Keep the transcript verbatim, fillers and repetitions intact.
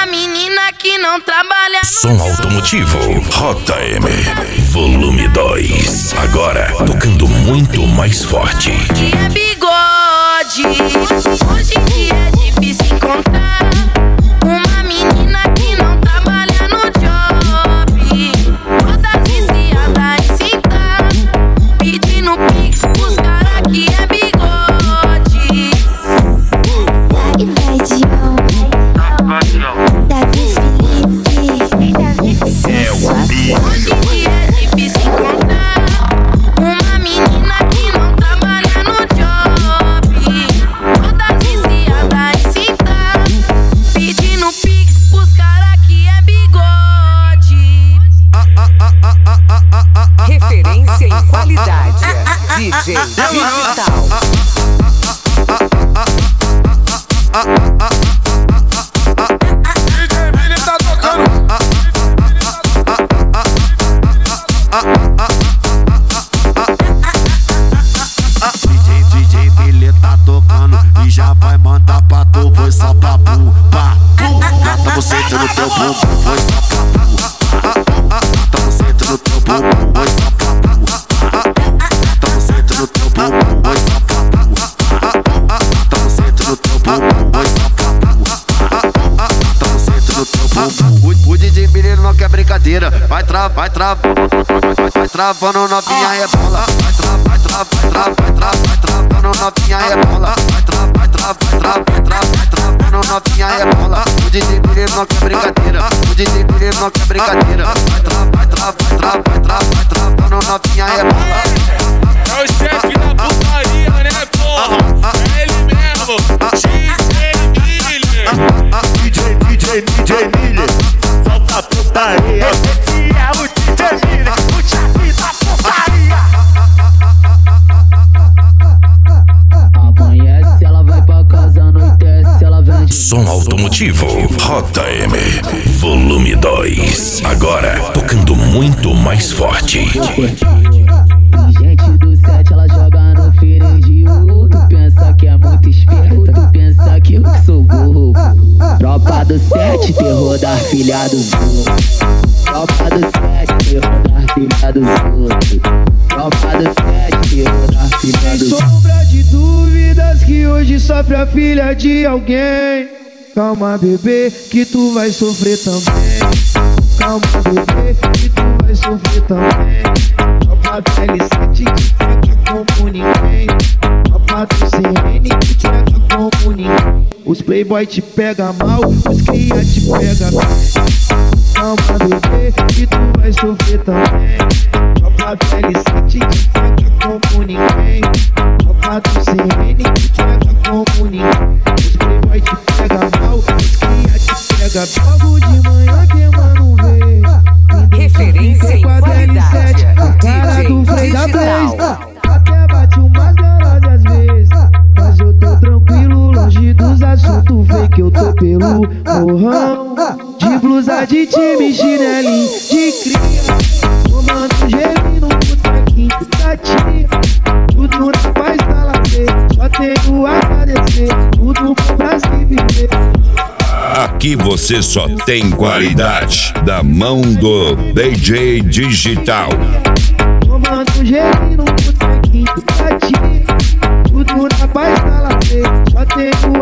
Uma menina que não trabalha no Som automotivo Rota M Volume dois. Agora tocando muito mais forte. que é bigode. Hoje que é difícil encontrar uma menina que não trabalha no job. Toda viciada em citar, pedindo pix pros cara que é bigode. E vai de Davi Felipe. É o bicho. Hoje que é difícil encontrar uma menina que não trabalha no job. Toda viciada em citar, pedindo pix pros cara que é bigode. Referência em qualidade. D J Digital. D J Billy tá tocando e já vai mandar pra tu, foi só pra pu, pá, pu. Bota você no teu bumbum, foi só pra pu. Bota você no teu bumbum, foi só pra pu. Bota você no teu bumbum, foi só pra pu. Bota você no teu bumbum, foi só pra pu. Bota você no teu bumbum. O, o D J Billy não quer brincadeira, vai tra, vai tra, vai, vai travando novinha rebola, vai tra, vai tra, vai tra, vai tra, vai travando novinha rebola, vai tra, vai tra, vai tra, vai tra, vai travando novinha rebola. O D J Billy não quer brincadeira, o D J Billy não quer brincadeira, vai tra, vai tra, vai tra, vai tra, vai travando novinha rebola. É o chefe da putaria, né, porra? É ele mesmo, D J Billy. D J, D J, D J Billy, solta a putaria. Esse é o D J Billy, o chefe da putaria. Amanhece, ela vai pra casa, anoitece, ela vem de... Som automotivo Rota M Volume dois. Agora tocando muito mais forte. Gente do set, ela joga no ferendio. Tu pensa que é muito esperto, tu pensa que eu que sou burro. Tropa do set, terror da filha dos outros. Tropa do set, terror da filha dos outros. Tropa do set, terror da filha dos outros. Sombra de dúvidas que hoje sofre a filha de alguém. Calma, bebê, que tu vai sofrer também. Calma, bebê, que tu vai sofrer também. Tropa do L sete que pega como ninguém. Tropa do C N que pega como ninguém. Os playboy te pega mal, os cria te pega bem. Calma, bebê, que tu vai sofrer também. Tropa do L sete que pega como ninguém. Tropa do C N que pega como ninguém. Os playboy te pega mal, os cria te pega bem. Logo de manhã que mano vê. Referência em qualidade. Cara do D J Frei da Três. Digital. Até bate umas neuroses às vezes, mas eu tô tranquilo, longe dos assuntos fake. Eu tô pelo morrão, de blusa de time, chinelinho de cria, tomando gelinho no botequinho da tia. Tudo na paz da ladeira, só tenho a agradecer, tudo pra se viver. Aqui você só tem qualidade da mão do D J Digital. Tomando gelinho no botequinho da tia. Tudo na paz da ladeira, só tenho